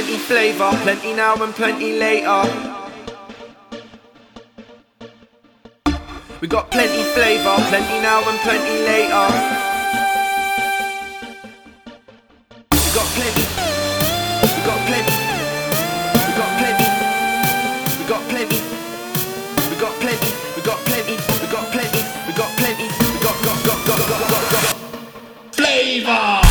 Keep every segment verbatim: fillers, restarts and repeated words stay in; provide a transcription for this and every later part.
plenty flavour, plenty now and plenty later. We got plenty flavour, plenty now and plenty later. We got plenty, we got plenty, we got plenty, we got plenty, we got plenty, we got plenty, we got plenty, we got plenty, we got got got got got got got flavor.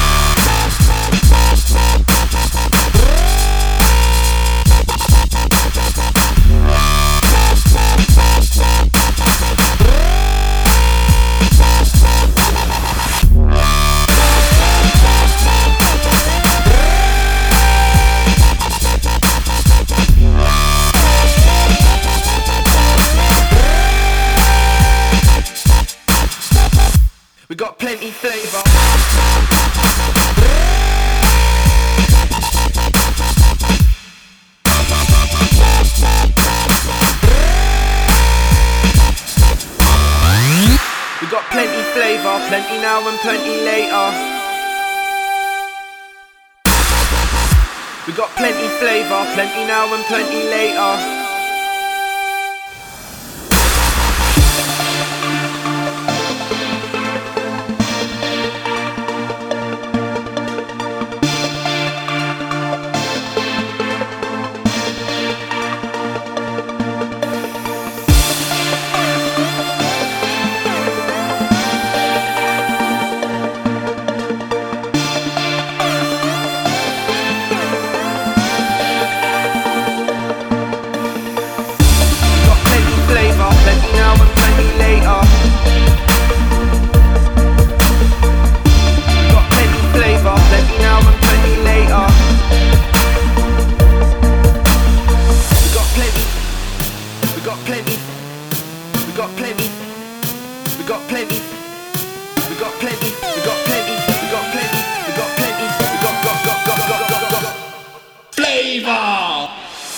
We got plenty flavour. We got plenty flavour, plenty now and plenty later. We got plenty flavour, plenty now and plenty later. We got plenty, we got plenty, we got plenty, we got plenty, we got plenty, we got plenty, we got plenty, we got got got got got got got got flavor.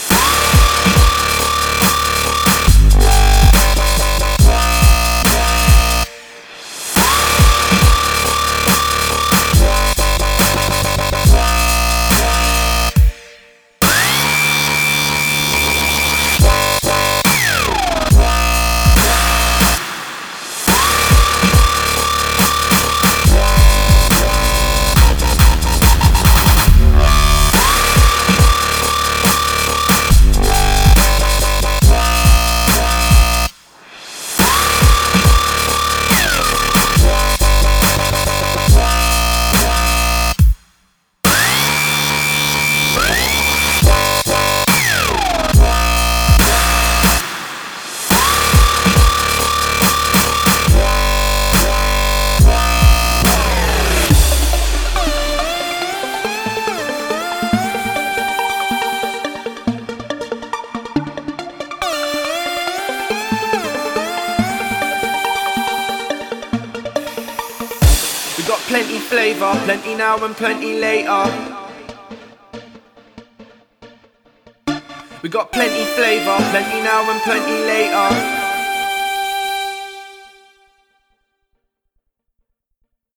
We got plenty flavour, plenty now and plenty later. We got plenty flavour, plenty now and plenty later.